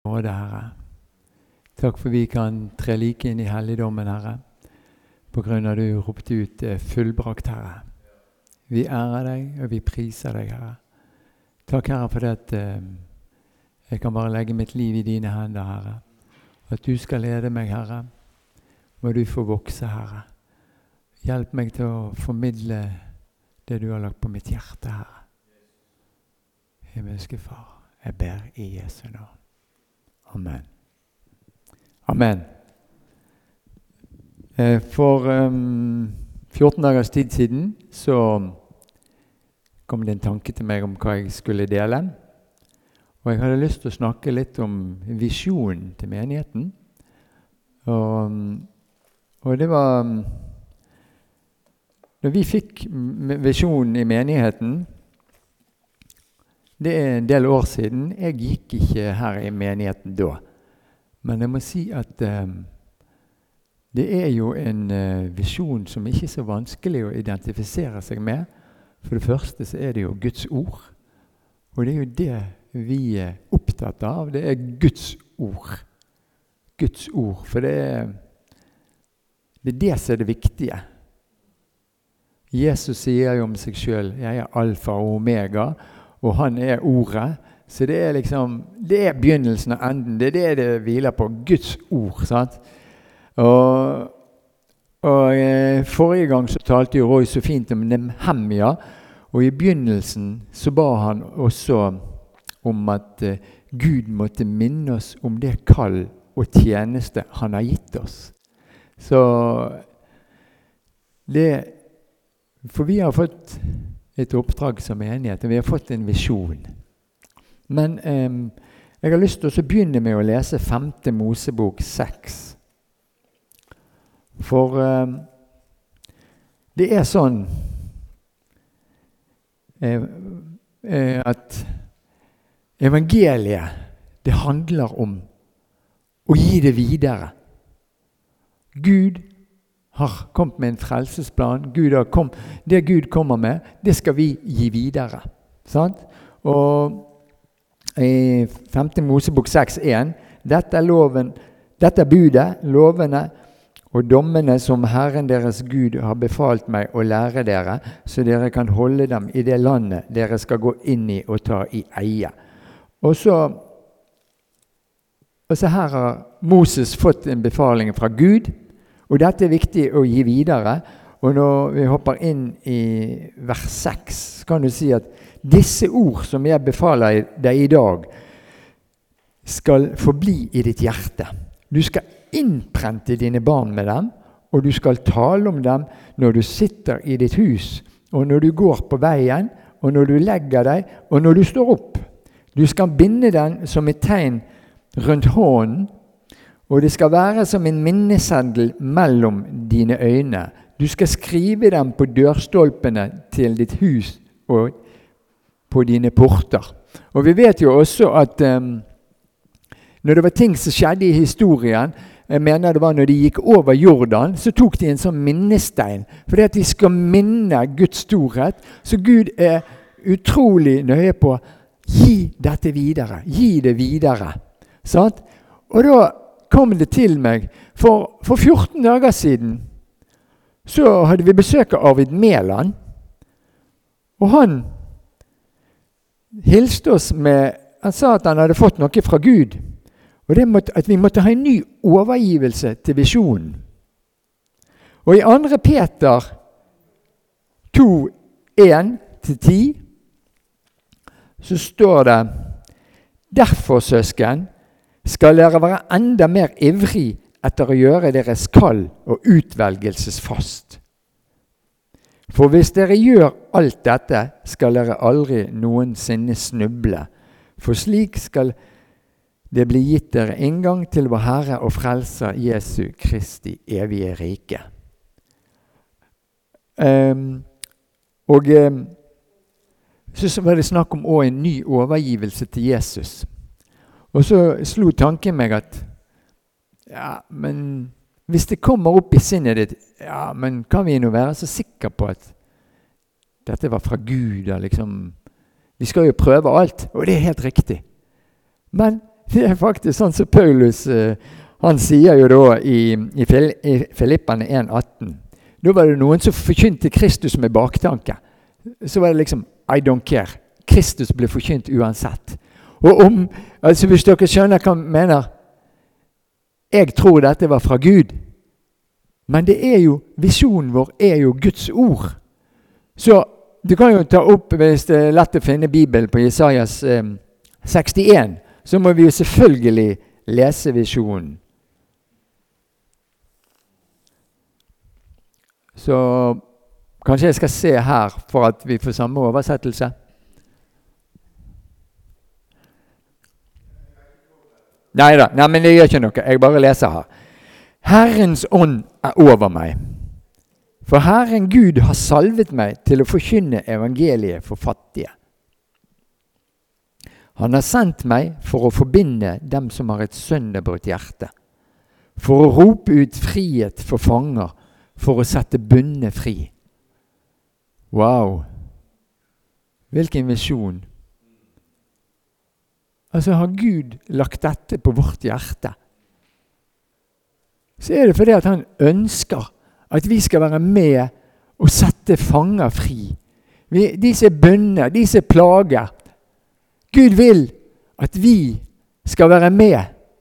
nåde, Herre. Takk for vi kan tre like inn i helligdommen, Herre, på grunn av du ropte ut fullbrakt, Herre. Vi ærer deg, og vi priser deg, Herre. Takk, Herre, for det at jeg kan bare legge mitt liv i dine hender, Herre. At du skal lede meg, Herre. Må du få vokse, Herre. Hjelp meg til å formidle det du har lagt på mitt hjerte, Herre. Himmelske Far, jeg ber i Jesu navn. Amen. Amen. For 14 dagers tid siden så kom det en tanke til meg om hva jeg skulle dele. Og jeg hadde lyst til å snakke litt om visjonen til menigheten. Og det var når vi fikk visjonen i menigheten, det en del år siden. Jeg gikk ikke her i menigheten da. Men jeg må si at det jo en visjon som ikke er så vanskelig å identifisere seg med. For det første så det jo Guds ord. Og det jo det vi opptatt av. Det Guds ord. Guds ord. For det det som det viktige. Jesus sier jo om seg selv, jeg alfa og omega, og han ordet. Så det liksom, det begynnelsen og enden, det det hviler på, Guds ord, sant? Og forrige gang så talte jo Roy så fint om Nehemia, og i begynnelsen så ba han også om at Gud måtte minne oss om det kall og tjeneste han har gitt oss. Så for vi har fått et oppdrag som menighet, og vi har fått en visjon. Men jeg har lyst til å begynne med å lese 5. Mosebok 6. For det sånn at evangeliet, det handler om å gi det videre. Gud har kommet med en frelsesplan. Det Gud kommer med, det skal vi gi videre. Sant? Og i 5. Mosebok 6:1, dette loven, dette budet, lovene og dommene som Herren deres Gud har befalt meg å lære dere, så dere kan holde dem i det landet dere skal gå inn i og ta i eie. Og så her har Moses fått en befaling fra Gud, og dette viktig å gi videre. Og når vi hopper inn i vers 6, kan du si at disse ord som jeg befaler deg i dag, skal forbli i ditt hjerte. Du skal innprente dine barn med dem, og du skal tale om dem når du sitter i ditt hus, og når du går på veien, og når du legger deg, og når du står opp. Du skal binde den som et tegn rundt hånden, og det skal være som en minneseddel mellom dine øyne. Du skal skrive dem på dørstolpene til ditt hus og på dine porter. Og vi vet jo også at når det var ting som skjedde i historien, jeg mener det var når de gikk over Jordan, så tok de en sånn minnestein, fordi at de skal minne Guds storhet. Så Gud utrolig nøye på, gi dette videre, gi det videre. Sant? Og da kom det til meg, for 14 dager siden, så hadde vi besøk av Arvid Meland, og han hilste oss med, han sa at han hadde fått noe fra Gud, og det at vi måtte ha en ny overgivelse til visjonen. Og i 2. Peter 2, 1-10, så står det, derfor, søsken, skal dere være enda mer ivrig etter å gjøre deres kall og utvelgelsesfast. For hvis dere gjør alt dette, skal dere aldri noensinne snuble. For slik skal det bli gitt dere inngang til vår Herre og Frelser Jesu Kristi evige rike. Så var det snakk om også en ny overgivelse til Jesus. Og så slo tanken meg at, ja, men hvis det kommer opp i sinnet ditt, ja, men kan vi nå være så sikre på at dette var fra Gud, liksom. Vi skal jo prøve alt, og det helt riktig. Men Det faktisk sånn som Paulus, han sier jo da i Filipperne 1,18. Da var det noen som forkynte Kristus med baktanke. Så var det liksom, I don't care. Kristus ble forkynt uansett. Og altså hvis dere skjønner hva jeg mener, jeg tror dette var fra Gud. Men det er jo, visjonen vår er jo Guds ord. Så du kan jo ta opp, hvis det er lett å finne Bibelen på Jesajas 61, så må vi jo selvfølgelig lese visjonen. Så kanskje jeg skal se her for at vi får samme oversettelse. Neida, men det gjør ikke noe. Jeg bare leser her. Herrens ånd er over meg. For Herren Gud har salvet meg til å forkynne evangeliet for fattige. Han har sendt meg for å forbinde dem som har et sønderbrutt hjerte. For å rope ut frihet for fanger, for å sette bundne fri. Wow! Hvilken visjon! Altså har Gud lagt dette på vårt hjerte. Så er det fordi at han ønsker at vi skal være med og sette fanger fri. De som er bønner, de som er plager. Gud vil at vi skal være med.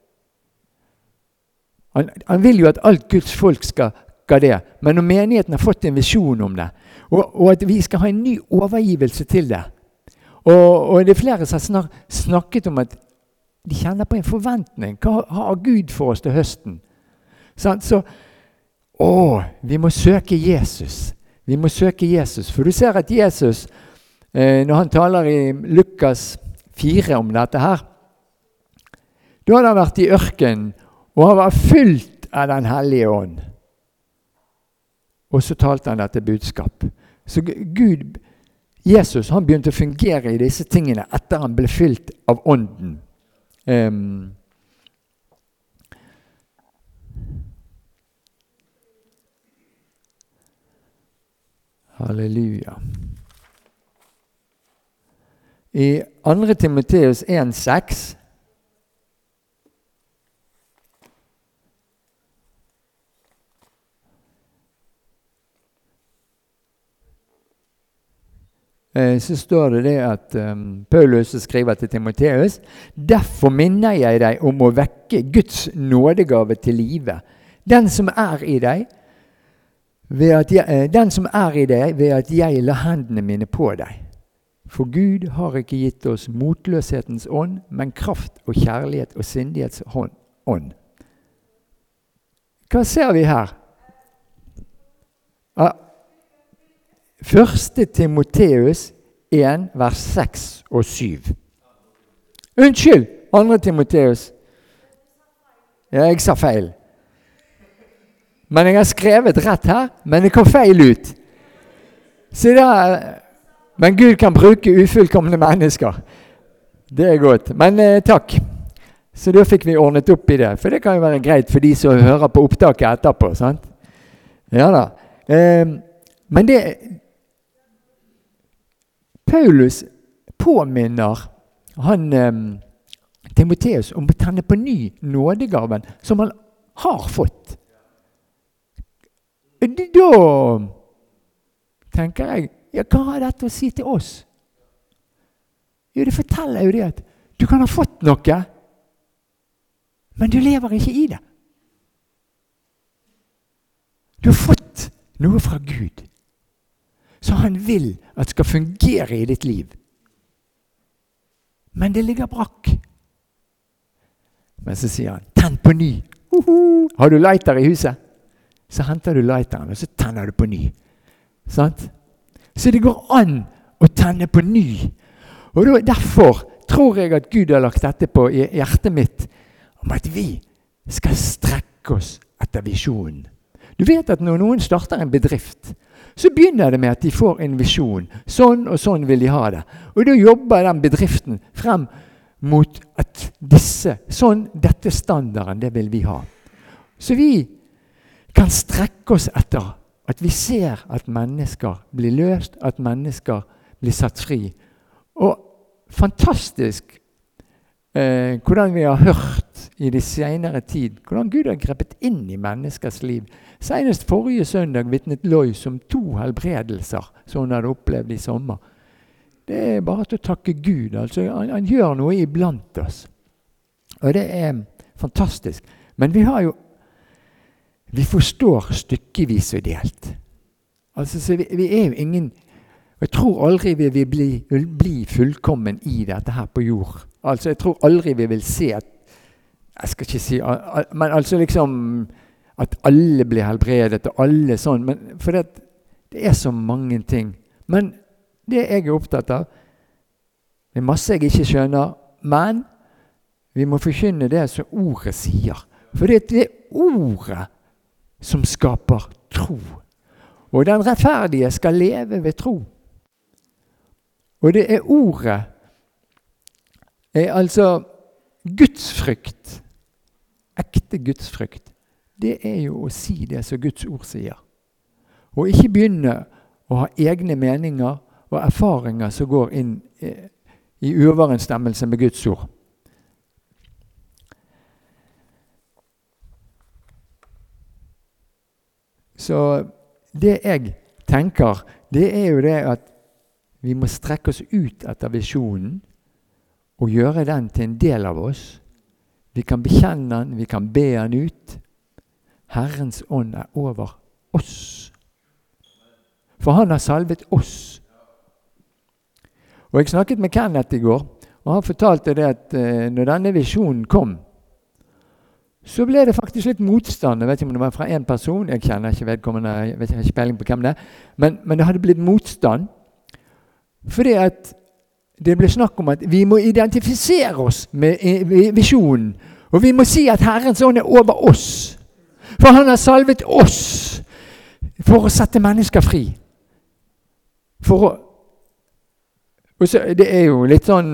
Han vil jo at alt Guds folk skal det. Men når menigheten har fått en visjon om det, og at vi skal ha en ny overgivelse til det, og det er flere som har snakket om at de kjenner på en forventning. Hva har Gud for oss til høsten? Så vi må søke Jesus. Vi må søke Jesus. For du ser at Jesus, når han taler i Lukas 4 om dette her, da hadde han vært i ørkenen, og han var fylt av den hellige ånd. Og så talte han dette budskap. Så Jesus, han begynte å fungere i disse tingene etter han ble fylt av ånden. Halleluja. I 2. Timoteus 1,6 så står det at Paulus skriver til Timoteus: derfor minner jeg deg om å vekke Guds nådegave til live. Den som er i deg ved at jeg la hendene mine på deg. For Gud har ikke gitt oss motløshetens ånd, men kraft og kjærlighet og sindighets ånd. Hva ser vi her? 1. Timoteus 1, vers 6 og 7. Unnskyld, 2. Timoteus. Ja, jeg sa feil. Men jeg har skrevet rett her, men det kom feil ut. Men Gud kan bruke ufullkomne mennesker. Det er godt. Men takk. Så da fikk vi ordnet opp i det. For det kan jo være greit for de som hører på opptaket etterpå, sant? Ja da. Men Paulus påminner Timoteus om å tenne på ny nådegaven som han har fått. Da tenker jeg, ja, hva har dette å si til oss? Jo, det forteller jo det at du kan ha fått noe, men du lever ikke i det. Du har fått noe fra Gud, så han vil at skal fungere i ditt liv. Men det ligger brakk. Men så sier han, tenn på ny. Har du lighter i huset? Så henter du lighteren, og så tenner du på ny. Sant? Så det går an å tenne på ny. Og derfor tror jeg at Gud har lagt dette på hjertet mitt, om at vi skal strekke oss etter visjonen. Du vet at når noen starter en bedrift, så begynner det med at de får en visjon. Sånn og sånn vil de ha det. Og da jobber den bedriften frem mot at dette standarden, det vil vi ha. Så vi kan strekke oss etter at vi ser at mennesker blir løst, at mennesker blir satt fri. Og fantastisk hvordan vi har hørt i det senere tid, hvordan Gud har grepet inn i menneskers liv. Senest forrige søndag vitnet Lois om 2 helbredelser som hun hadde opplevd i sommer. Det bare til å takke Gud. Altså, han gjør noe iblant oss. Og det fantastisk. Men vi forstår stykkevis og delt. Altså, så vi jo ingen. Jeg tror aldri vi vil bli fullkommen i dette her på jord. Altså, jeg tror aldri vi vil se at, jeg skal ikke si, men altså liksom, at alle blir helbredet, og alle sånn, men for det så mange ting. Men det jeg opptatt av, det masse jeg ikke skjønner, men vi må forkynne det som ordet sier. For det ordet som skaper tro. Og den rettferdige skal leve ved tro. Og det ordet altså gudsfrykt, ekte gudsfrykt. Det jo å si det som Guds ord sier. Og ikke begynne å ha egne meninger og erfaringer som går inn i uoverensstemmelse med Guds ord. Så det jeg tenker, det jo det at vi må strekke oss ut etter visjonen og gjøre den til en del av oss. Vi kan bekjenne den, vi kan be den ut. Herrens ånd over oss. For han har salvet oss. Og jeg snakket med Kenneth i går, og han fortalte det at når denne visjonen kom, så ble det faktisk litt motstand. Jeg vet ikke om det var fra en person, jeg kjenner ikke vedkommende, jeg har ikke peiling på hvem det men det hadde blitt motstand, fordi at det ble snakk om at vi må identifisere oss med visjonen, og vi må si at Herrens ånd over oss. For han har salvet oss for å sette mennesker fri. Og så, det jo litt sånn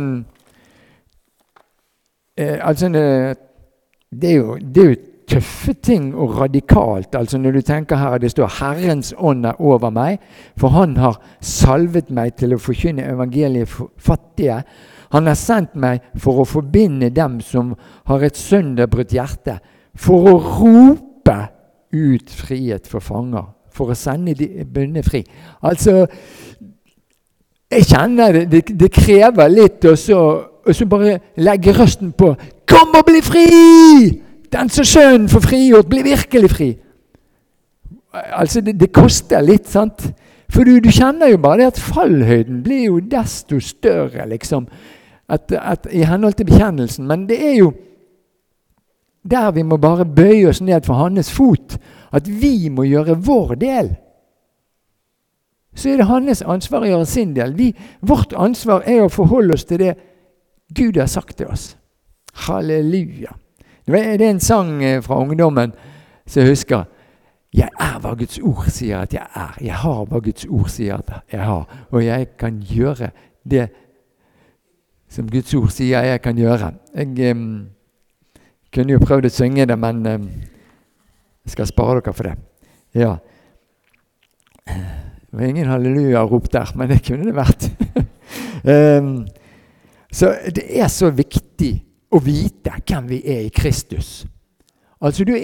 altså det jo tøffe ting og radikalt. Altså når du tenker her, det står Herrens ånd over meg, for han har salvet meg til å forkynne evangeliet for fattige. Han har sendt meg for å forbinde dem som har et sønderbrutt hjerte, for å rope ut frihet for fanger, for å sende de bønne fri. Altså, jeg kjenner det krever litt, og så bare legge røsten på, kom og bli fri! Den som sønnen får frigjort, blir virkelig fri. Altså, det koster litt, sant? For du kjenner jo bare det at fallhøyden blir jo desto større, liksom, at i henhold til bekjennelsen. Men det jo der vi må bare bøye oss ned for hans fot, at vi må gjøre vår del. Så det hans ansvar å gjøre sin del. Vårt ansvar å forholde oss til det Gud har sagt til oss. Halleluja. Det en sang fra ungdommen som jeg husker. Jeg hva Guds ord sier at jeg er. Jeg har hva Guds ord sier at jeg har. Og jeg kan gjøre det som Guds ord sier jeg kan gjøre. Jeg kunne jo prøvd å synge det, men jeg skal spare dere for det. Ja. Det var ingen halleluja-rop der, men det kunne det vært. Så det så viktig å vite hvem vi i Kristus. Altså du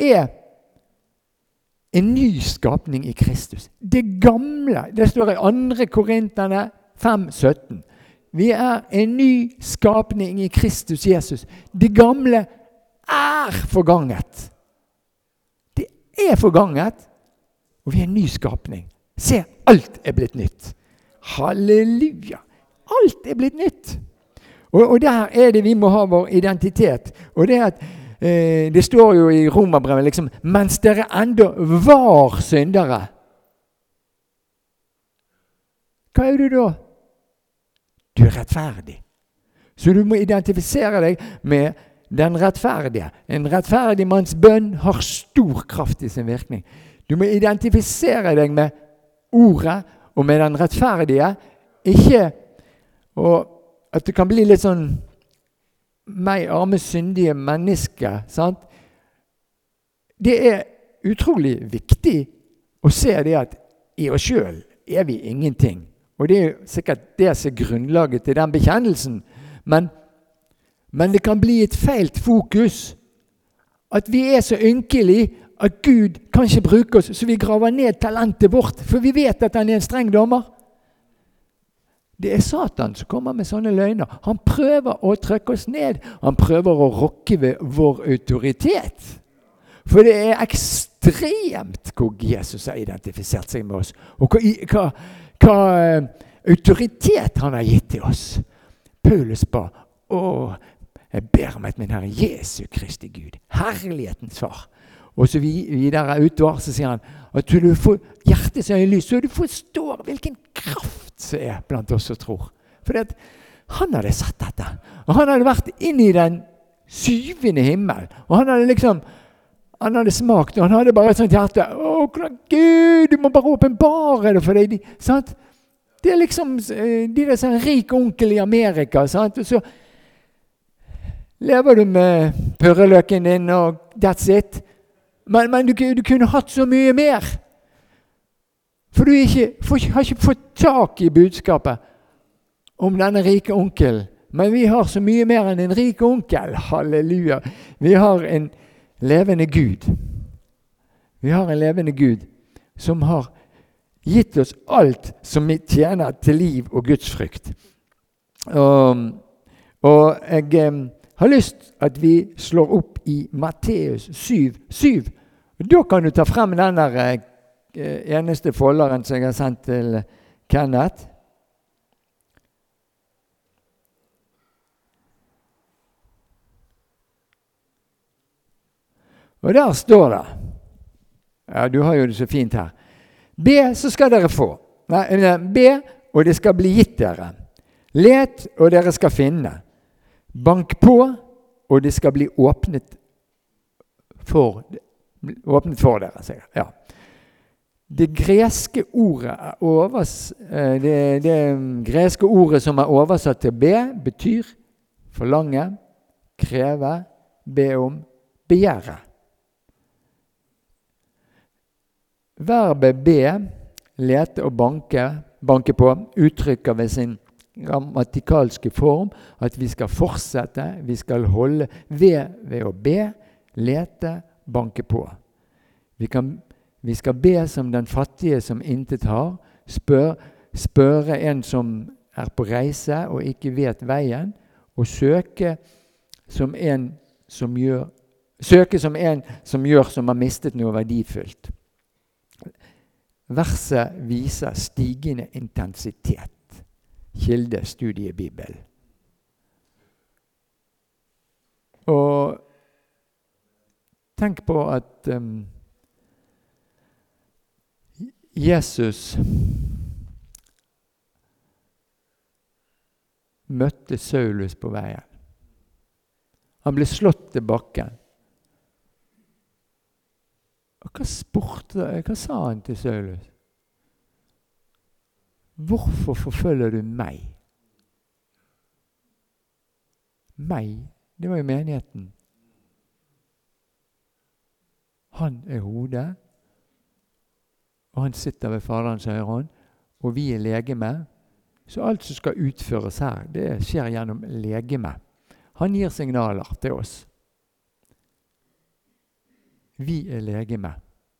en ny skapning i Kristus. Det gamle, det står i 2. Korinterne 5:17. Vi en ny skapning i Kristus Jesus. Det gamle forganget. Det forganget, og vi en ny skapning. Se, alt blitt nytt. Halleluja! Alt blitt nytt. Og der det vi må ha vår identitet. Og det at det står jo i Romerbrevet liksom, mens dere enda var syndere. Hva du da? Du rettferdig. Så du må identifisere deg med den rettferdige. En rettferdig manns bønn har stor kraft i sin virkning. Du må identifisere deg med ordet og med den rettferdige. Ikke at det kan bli litt sånn meg arme syndige mennesker, sant? Det utrolig viktig å se det at i oss selv vi ingenting. Og det sikkert det som grunnlaget til den bekjennelsen. Men Men det kan bli et feilt fokus. At vi så ynkelige at Gud kan ikke bruke oss, så vi graver ned talentet vårt. For vi vet at han en streng dommer. Det Satan som kommer med sånne løgner. Han prøver å trykke oss ned. Han prøver å rokke ved vår autoritet. For det ekstremt hvor Jesus har identifisert seg med oss. Og hva autoritet han har gitt til oss. Paulus ba, jeg ber om at min Herre Jesu Kristi Gud, herlighetens far. Og så videre utover, så sier han at du får hjertet som lys, så du forstår hvilken kraft som blant oss som tror. For han hadde sett dette. Og han hadde vært inne i den 7. himmel. Og han hadde smakt, og han hadde bare et sånt hjerte. Gud, du må bare åpenbare det for deg. Sant? Det liksom, de sånn rik onkel i Amerika, sant? Og så lever du med pørreløken din, og that's it. Men du kunne hatt så mye mer. For du har ikke fått tak i budskapet om denne rike onkel. Men vi har så mye mer enn en rik onkel. Halleluja. Vi har en levende Gud. Vi har en levende Gud som har gitt oss alt som tjener til liv og Guds frykt. Og jeg har lyst at vi slår opp i Matteus 7. Da kan du ta frem den der eneste folderen som jeg har sendt til Kenneth. Og der står det, ja, du har jo det så fint her, be, så skal dere få. Be, og det skal bli gitt dere. Let, og dere skal finne. Bank på, og det skal bli åpnet for dere, sier jeg. Ja. Det greske ordet som oversatt til be, betyr forlange, kreve, be om, begjære. Verbet be, lete og banke på, uttrykker ved sin grammatikalske form at vi skal fortsette, vi skal holde ved å be, lete, banke på. Vi skal be som den fattige som intet har, spørre en som på reise og ikke vet veien, og søke som en som gjør som har mistet noe verdifullt. Verset viser stigende intensitet. Kilde, studie, Bibel. Og tenk på at Jesus møtte Saulus på veien. Han ble slått til bakken. Og hva sa han til Saulus? Hvorfor forfølger du meg? Meg, det var jo menigheten. Han hodet, og han sitter ved Faderens høyre hånd, og vi legeme. Så alt som skal utføres her, det skjer gjennom legeme. Han gir signaler til oss. Vi legeme.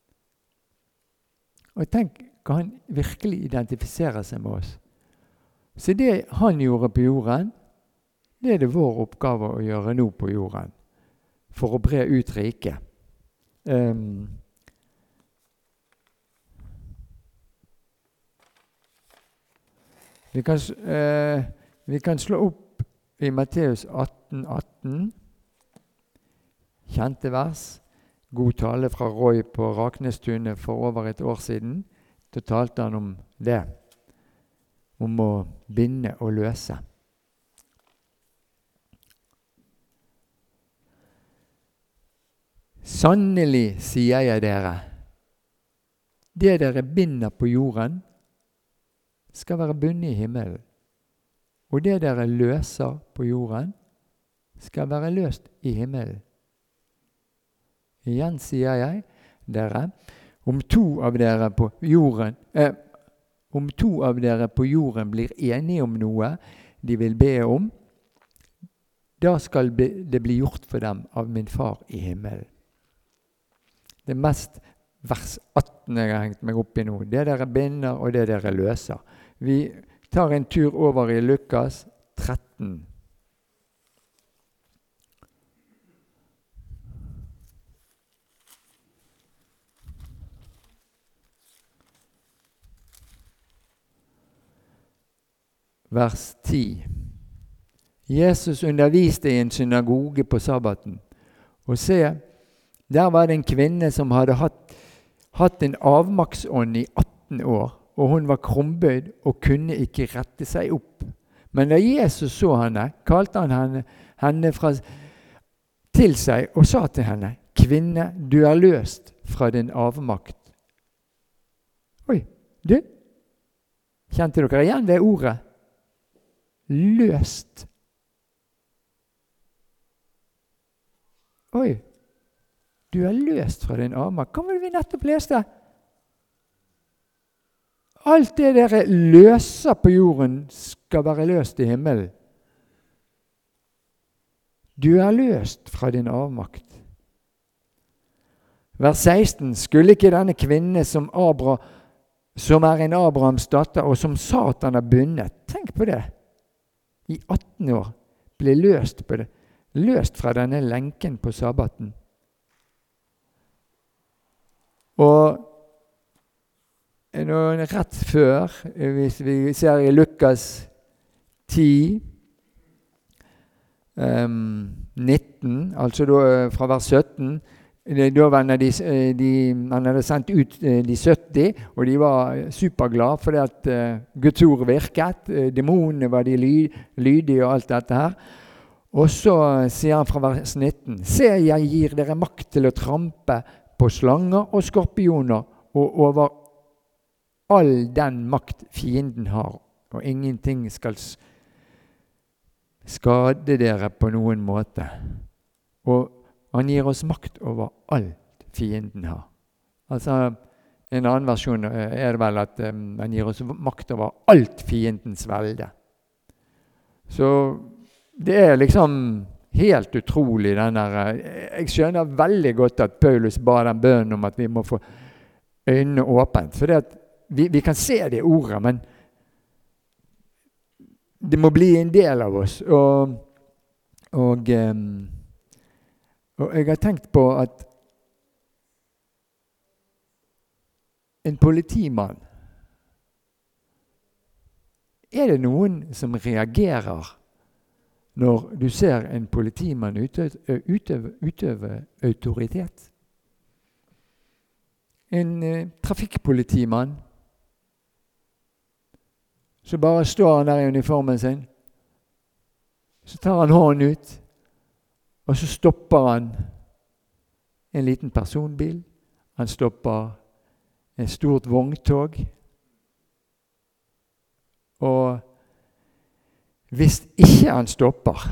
Og tenk hva han virkelig identifiserer seg med oss. Så det han gjorde på jorden, det det vår oppgave å gjøre nå på jorden, for å bre ut riket. Vi kan slå opp i Matteus 18. Kjente vers. God tale fra Roy på Raknestunet for over et år siden. Da talte han om det. Om å binde og løse. Sannelig, sier jeg dere, det dere binder på jorden, skal være bundet i himmelen. Og det dere løser på jorden, skal være løst i himmelen. Igjen sier jeg dere, om to av dere på jorden blir enige om noe de vil be om, da skal det bli gjort for dem av min far i himmelen. Det mest vers 18 jeg har hengt meg opp i nå, det dere binder og det dere løser. Vi tar en tur over i Lukas 13. Vers 10. Jesus underviste i en synagoge på sabbaten. Og se, der var det en kvinne som hadde hatt en avmaktsånd i 18 år, og hun var krumbøyd og kunne ikke rette seg opp. Men da Jesus så henne, kalte han henne til seg og sa til henne, «Kvinne, du er løst fra din avmakt.» Oi, du? Kjente dere igjen det ordet? Løst. Oi, du er løst fra din avmakt. Hva var det vi nettopp leste? Alt det dere løser på jorden skal være løst i himmelen. Du er løst fra din avmakt. Vers 16. Skulle ikke denne kvinne som er en Abrahams datter, og som Satan har bundet, tenk på det, i 18 år, ble løst fra denne lenken på sabbaten. Og rett før, hvis vi ser i Lukas 10, 19, altså fra vers 17, da var han hadde sendt ut de 70, og de var superglade fordi at Guds ord virket, demonene var de lydige og alt dette her. Og så sier han fra vers 19, «Se, jeg gir dere makt til å trampe på slanger og skorpioner, og over all den makt fienden har, og ingenting skal skade dere på noen måte.» Og han gir oss makt over alt fienden har. Altså, en annen versjon er det vel at han gir oss makt over alt fiendens velde. Så det er liksom helt utrolig den der. Jeg skjønner veldig godt at Paulus ba den bønnen om at vi må få øynene åpent. For det at vi kan se det ordet, men det må bli en del av oss. Og jeg har tenkt på at en politimann, er det noen som reagerer når du ser en politimann utøve autoritet? En trafikkpolitimann, så bare står han der i uniformen sin, så tar han hånden ut, og så stopper han en liten personbil, han stopper en stort vogntog, og hvis ikke han stopper,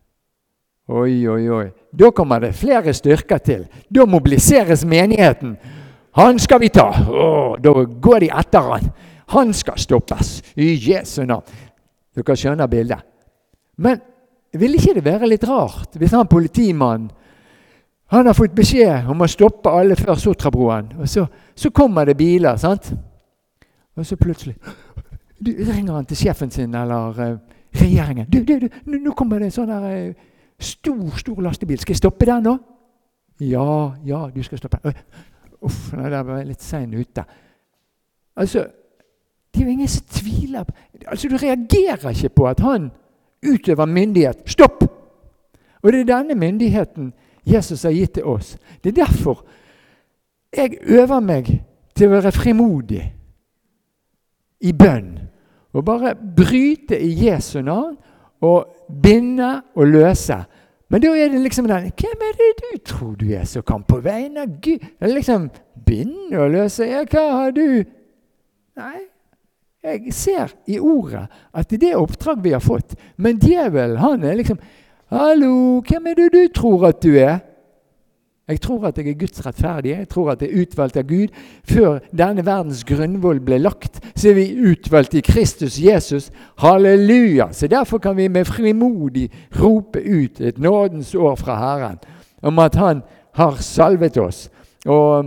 da kommer det flere styrker til. Da mobiliseres menigheten. Han skal vi ta. Da går de etter han. Han skal stoppes. I Jesu navn. Dere skjønner bildet. Men vil ikke det være litt rart hvis han politimannen, han har fått beskjed om å stoppe alle før Sotrabroen, og så kommer det biler, sant? Og så plutselig ringer han til sjefen sin eller regjeringen. Nå kommer det en sånn der stor lastebil. Skal jeg stoppe den nå? Ja, du skal stoppe. Uff, det var litt sen ute. Altså, det er jo ingen som tviler på. Altså, du reagerer ikke på at han utøver myndighet. Stopp! Og det er denne myndigheten Jesus har gitt til oss. Det er derfor jeg øver meg til å være frimodig i bønn. Og bare bryte i Jesu navn og binde og løse. Men da er det liksom den, hvem er det du tror du er som kan på vegne av Gud? Det er liksom binde og løse. Ja, hva har du? Nei. Jeg ser i ordet at det er oppdrag vi har fått. Men djevel, han er liksom, hallo, hvem er det du tror at du er? Jeg tror at jeg er Guds rettferdige. Jeg tror at jeg er utvalgt av Gud. Før denne verdens grunnvoll ble lagt, så er vi utvalgt i Kristus Jesus. Halleluja! Så derfor kan vi med frimodig rope ut et nådens år fra Herren om at han har salvet oss. Og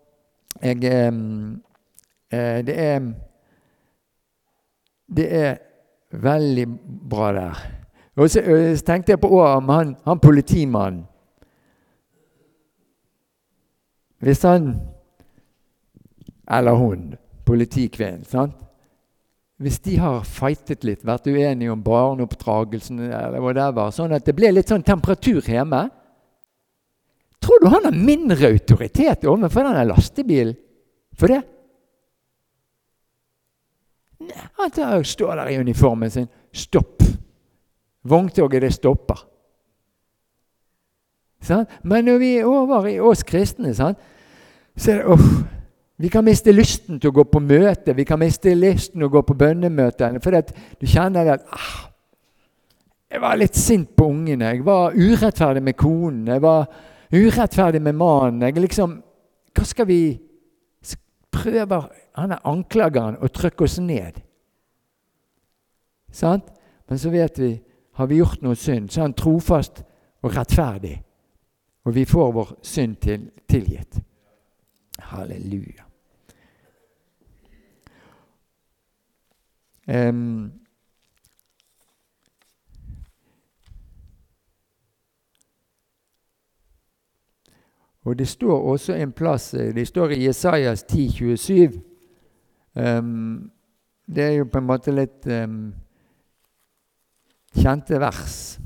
det er veldig bra der. Og så tenkte jeg på om han politimannen. Hvis han, eller hun, politikvinnen, sant? Hvis de har fightet litt, vært uenige om barneoppdragelsen, eller hva det var, sånn at det ble litt sånn temperatur hjemme, tror du han har mindre autoritet overfor denne lastebilen for det? Nei, han står der i uniformen sin. Stopp. Vogntoget, det stopper. Sånn? Men når vi er over i oss kristne, sånn, så er det, vi kan miste lysten til å gå på møte, vi kan miste lysten til å gå på bønnemøte, for du kjenner at jeg var litt sint på ungene, jeg var urettferdig med konen, jeg var urettferdig med mannen, hva skal vi prøve, han er anklageren, å trykke oss ned. Sant? Men så vet vi, har vi gjort noe synd, så er han trofast og rettferdig. Og vi får vår synd tilgitt. Halleluja. Og det står også en plass, det står i Jesajas 10:27. Det er jo på en måte litt kjente vers.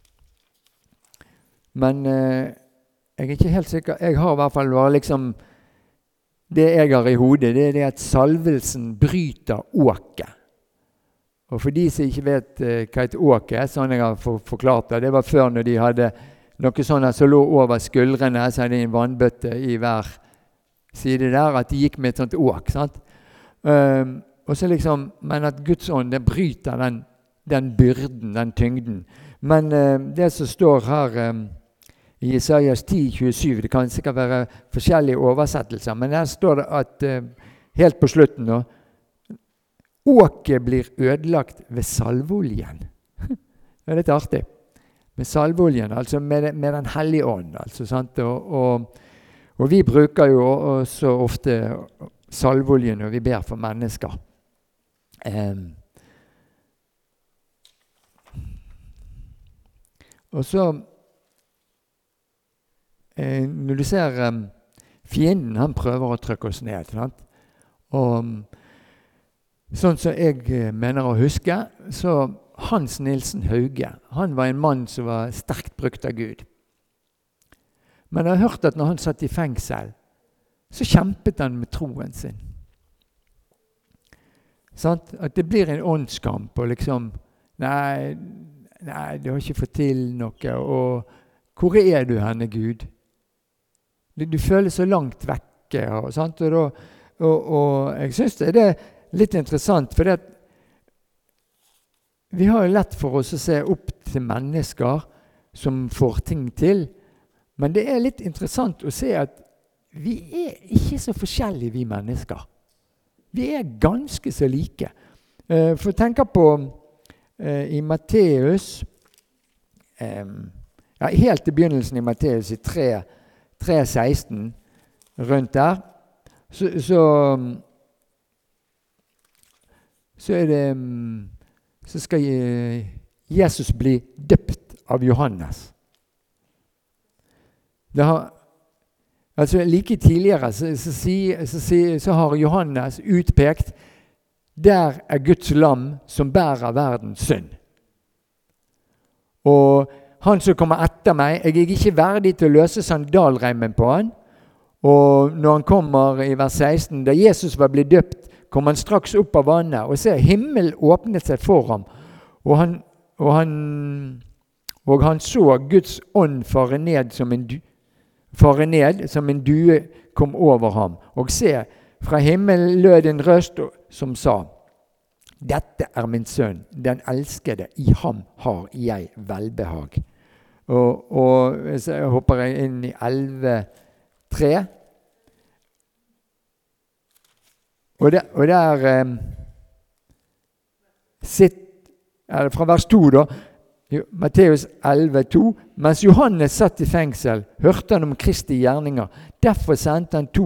Men jeg er ikke helt sikker. Jeg har i hvert fall bare det jeg har i hodet, det er det at salvelsen bryter åket. Og for de som ikke vet hva et åk er, sånn jeg har forklart det var før når de hadde noe sånt som lå over skuldrene, så hadde de en vannbøtte i hver side der, at de gikk med et sånt åk, sant? Og så men at Guds ånd, det bryter den byrden, den tyngden. Men det som står her i Jesajas 10:27, det kan sikkert være forskjellige oversettelser, men der står det at helt på slutten nå, åket blir ødelagt ved salvoljen. Det er litt artig. Med salvoljen, altså med den hellige ånd. Altså, sant? Og vi bruker jo også ofte salvoljen når vi ber for mennesker. Og så når du ser fienden, han prøver å trykke oss ned. Sant? Og sånn som jeg mener å huske, så Hans Nilsen Hauge, han var en mann som var sterkt brukt av Gud. Men jeg har hørt at når han satt i fengsel, så kjempet han med troen sin. Sant? At det blir en åndskamp, og nei, du har ikke fått til noe, og hvor er du henne, Gud? Du føler så langt vekke, og jeg synes det er litt interessant, for vi har jo lett for oss å se opp til mennesker som får ting til, men det er litt interessant å se at vi er ikke så forskjellige, vi mennesker. Vi er ganske så like. For å tenke på i Matteus, helt i begynnelsen i Matteus i 3:16, rundt der, så er det så skal Jesus bli døpt av Johannes. Altså like tidligere så har Johannes utpekt der er Guds lam som bærer verdens synd. Og han som kommer etter meg, jeg er ikke verdig til å løse sandalreimen på han. Og når han kommer i vers 16, da Jesus var blitt døpt, kom han straks opp av vannet, og se, himmelen åpnet seg for ham. Og han så Guds ånd fare ned som en due kom over ham. Og se, fra himmelen lød en røst som sa, dette er min sønn, den elskede, i ham har jeg velbehag. Og så hopper jeg inn i 11:3. Og der fra vers 2 da, Matteus 11:2. Mens Johannes satt i fengsel, hørte han om Kristi gjerninger. Derfor sendte han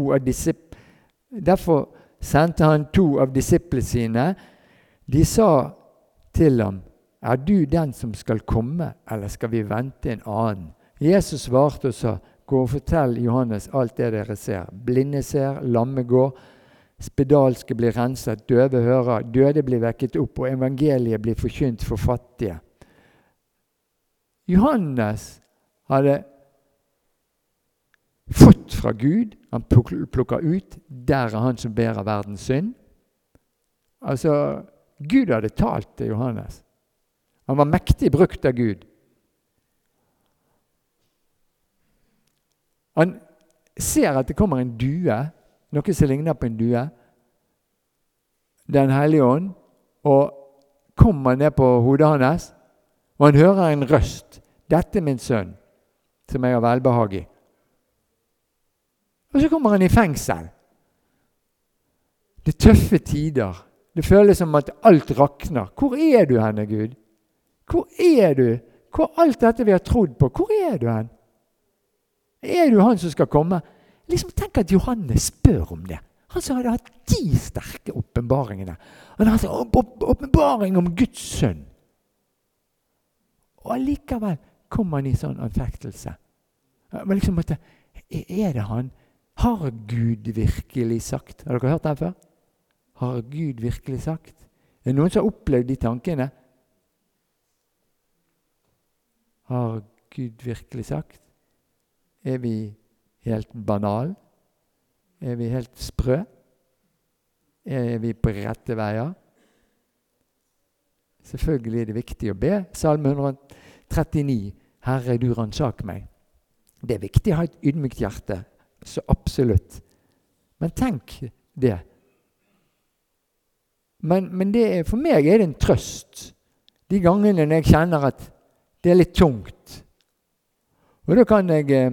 to av disiplene sine. De sa til ham, er du den som skal komme, eller skal vi vente en annen? Jesus svarte og sa, gå og fortell Johannes alt det dere ser. Blinde ser, lamme går, spedalske blir renset, døve hører, døde blir vekket opp, og evangeliet blir forkynt for fattige. Johannes hadde fått fra Gud, han plukker ut, der er han som bærer verdens synd. Altså, Gud hadde talt til Johannes. Han var mektig brukt av Gud. Han ser at det kommer en due, noe som ligner på en due, Den hellige ånd, og kommer ned på hodet hans, og han hører en røst. Dette er min sønn, som jeg har velbehag i. Og så kommer han i fengsel. Det er tøffe tider. Det føles som at alt rakner. Hvor er du henne, Gud? Hvor er du? Hvor alt dette vi har trodd på, hvor er du hen? Er du han som skal komme? Liksom tenk at Johannes spør om det. Han som hadde hatt de sterke åpenbaringene. Han hadde hatt åpenbaring om Guds sønn. Og allikevel kom han i sånn anfektelse. Men liksom at, er det han? Har Gud virkelig sagt? Har dere hørt den før? Har Gud virkelig sagt? Er det noen som har opplevd de tankene? Har Gud virkelig sagt? Er vi helt banal? Er vi helt sprø? Er vi på rette veier? Selvfølgelig er det viktig å be. Salme 139. Herre, du ransak meg. Det er viktig å ha et ydmykt hjerte. Så absolutt. Men tenk det. Men det er, for meg er det en trøst. De gangene når jeg kjenner at det er litt tungt. Og da kan jeg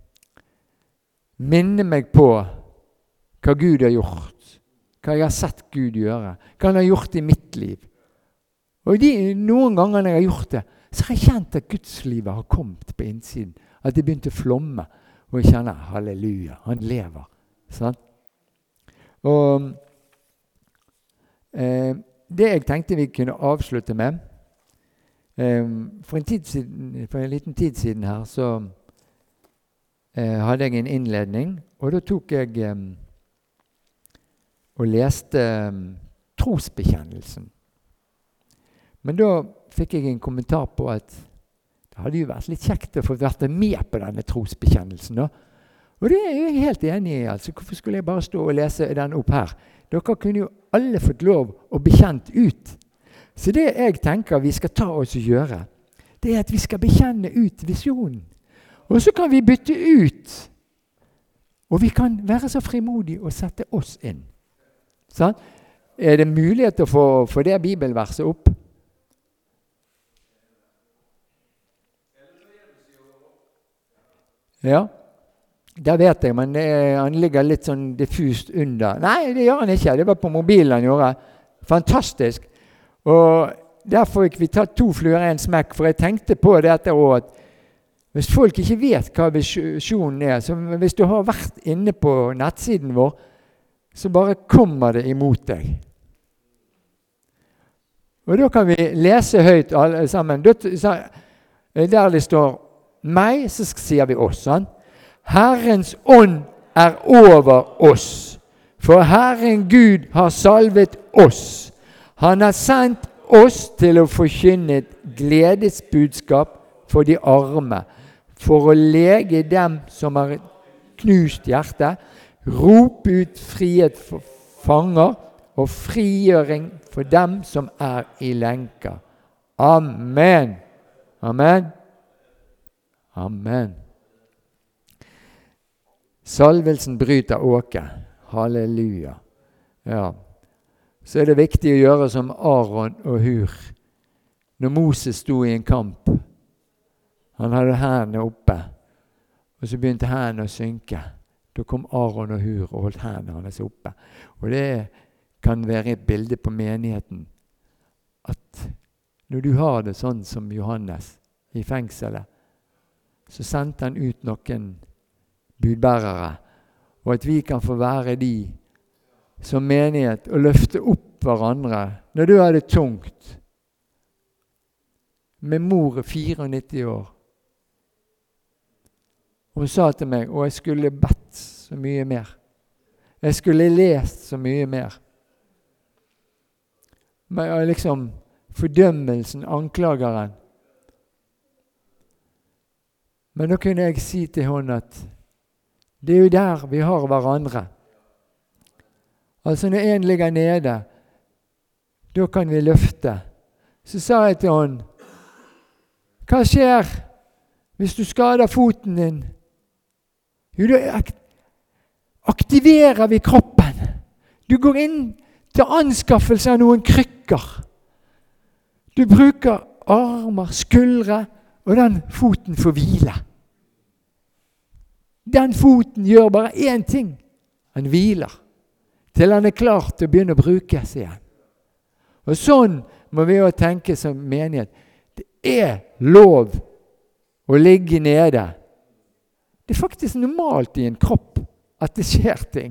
minne meg på hva Gud har gjort. Hva jeg har sett Gud gjøre. Hva han har gjort i mitt liv. Og noen ganger når jeg har gjort det, så har jeg kjent at Guds liv har kommet på innsiden. At det begynte å flomme. Og jeg kjenner, halleluja, han lever. Sånn? Og det jeg tenkte vi kunne avslutte med, for en liten tid siden her, så hadde jeg en innledning, og da tok jeg og leste trosbekjennelsen. Men da fikk jeg en kommentar på at det hadde jo vært litt kjekt å få vært med på denne trosbekjennelsen. Da. Og det er jeg helt enig i. Altså. Hvorfor skulle jeg bare stå og lese den opp her? Dere kunne jo alle fått lov å bekjent ut. Så det jeg tenker vi skal ta oss og gjøre, det er at vi skal bekjenne ut visjonen. Og så kan vi bytte ut. Og vi kan være så frimodige og sette oss inn. Sånn? Er det mulighet til å få det bibelverset opp? Ja, det vet jeg, men han ligger litt sånn diffust under. Nei, det gjør han ikke. Det var på mobilen han gjorde. Fantastisk. Og derfor fikk vi tatt 2 fluer i en smekk, for jeg tenkte på dette også, at hvis folk ikke vet hva visjonen er, så hvis du har vært inne på nettsiden vår, så bare kommer det imot deg. Og da kan vi lese høyt alle sammen. Der det står meg, så sier vi oss. Sånn? Herrens ånd er over oss, for Herren Gud har salvet oss. Han har sendt oss til å forkynne et gledesbudskap for de arme, for å lege dem som har knust hjerte, rope ut frihet for fanger og frigjøring for dem som er i lenker. Amen. Amen. Amen. Salvelsen bryter åke. Halleluja. Ja. Så er det viktig å gjøre som Aaron og Hur. Når Moses sto i en kamp, Han hadde hendene oppe, og så begynte hendene å synke. Da kom Aron og Hur og holdt hendene hans oppe. Og det kan være et bilde på menigheten, at når du har det sånn som Johannes i fengselet, så sendte han ut noen budbærere, og at vi kan få være de som menighet og løfte opp hverandre. Når du har det tungt, med mor 94 år, hun sa til meg, og jeg skulle bedt så mye mer. Jeg skulle lest så mye mer. Men liksom fordømmelsen, anklageren. Men da kunne jeg si til henne at det er jo der vi har hverandre. Altså når en ligger nede, da kan vi løfte. Så sa jeg til henne, hva skjer hvis du skader foten din? Jo, da aktiverer vi kroppen. Du går inn til anskaffelse av noen krykker. Du bruker armer, skuldre, og den foten får hvile. Den foten gjør bare én ting. Han hviler. Til han er klar til å begynne å brukes igjen. Og sånn må vi jo tenke som menighet. Det er lov å ligge nede. Det er faktisk normalt i en kropp at det skjer ting.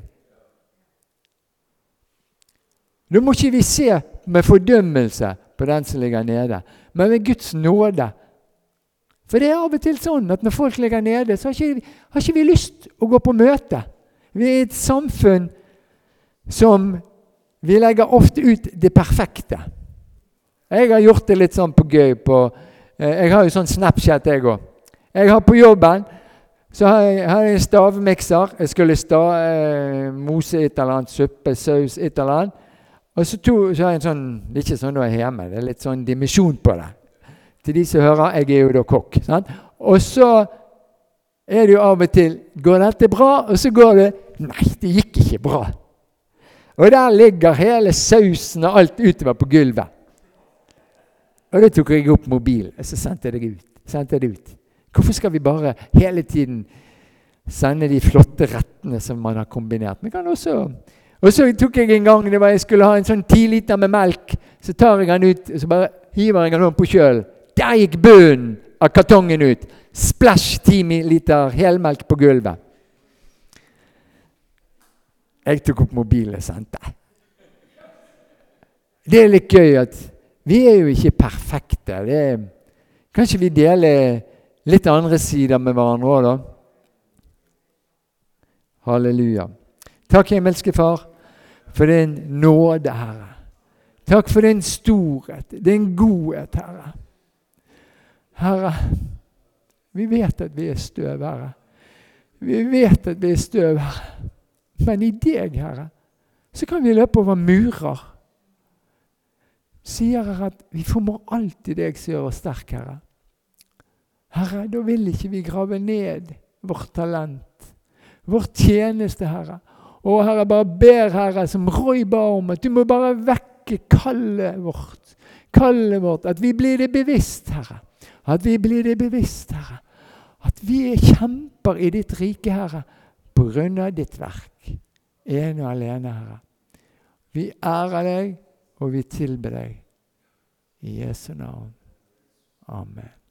Nå må ikke vi se med fordømmelse på den som ligger nede, men med Guds nåde. For det er av og til sånn at når folk ligger nede, så har ikke vi lyst å gå på møte. Vi er et samfunn som vi legger ofte ut det perfekte. Jeg har gjort det litt sånn på gøy. Jeg har jo sånn Snapchat jeg også. Jeg har på jobben, så har jeg en stavmikser. Jeg skulle mose et eller annet, suppe, saus, et eller annet. Og så har jeg en sånn, det er ikke sånn da jeg er hjemme, det er litt sånn dimensjon på det. Til de som hører, jeg er jo da kokk. Sant? Og så er det jo av og til, går dette bra? Og så går det, nei, det gikk ikke bra. Og der ligger hele sausen og alt utover på gulvet. Og da tok jeg opp mobilen, og så sendte jeg det ut. Hvorfor skal vi bare hele tiden sende de flotte rettene som man har kombinert? Men kan også... Og så tok jeg en gang, jeg skulle ha en sånn 10 liter med melk, så tar jeg den ut, og så bare hiver jeg den på kjølen. Der gikk bunnen av kartongen ut. Splash 10 liter helmelk på gulvet. Jeg tok opp mobilen og sendte. Det er litt gøy at vi er jo ikke perfekte. Kanskje vi deler litt andre sider med hverandre også, da. Halleluja. Takk, himmelske Far, for din nåde, Herre. Takk for din storhet, din godhet, Herre. Herre, vi vet at vi er støv, Herre. Vi vet at vi er støv, Herre. Men i deg, Herre, så kan vi løpe over murer. Sier Herre at vi formår alltid deg som gjør oss sterk, Herre. Herre, da vil ikke vi grave ned vårt talent, vår tjeneste, Herre. Og Herre, bare ber, Herre, som Roy ba om, at du må bare vekke kallet vårt, at vi blir det bevisst, Herre. At vi blir det bevisst, Herre. At vi kjemper i ditt rike, Herre, på grunn av ditt verk. Ene og alene, Herre. Vi ærer deg, og vi tilber deg. I Jesu navn. Amen.